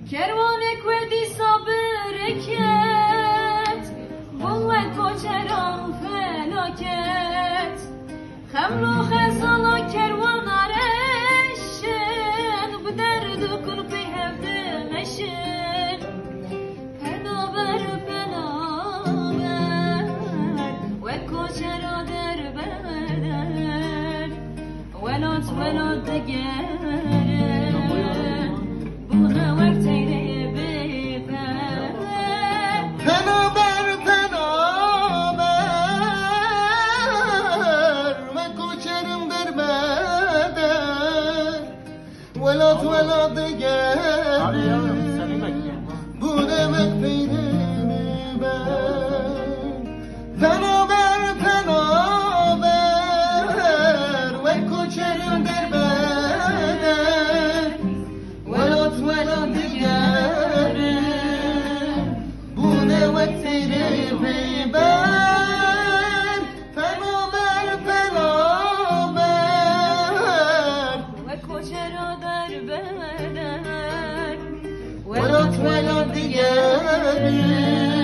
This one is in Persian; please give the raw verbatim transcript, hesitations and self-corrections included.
كروانك ودي صبركت والله كوچران فلاكت خملو خزالا كروان عرشن بدرد كن في هفد مشن پنابر پنابر وكوچرا در بدر ولات ولات دگر ولات ولات دگر bu demek peyniri ben Penober penober ve koçerim derbeder Velat velat dger bu demek peyniri ben Penober penober ve koçera derbeder ولات ولات دیگری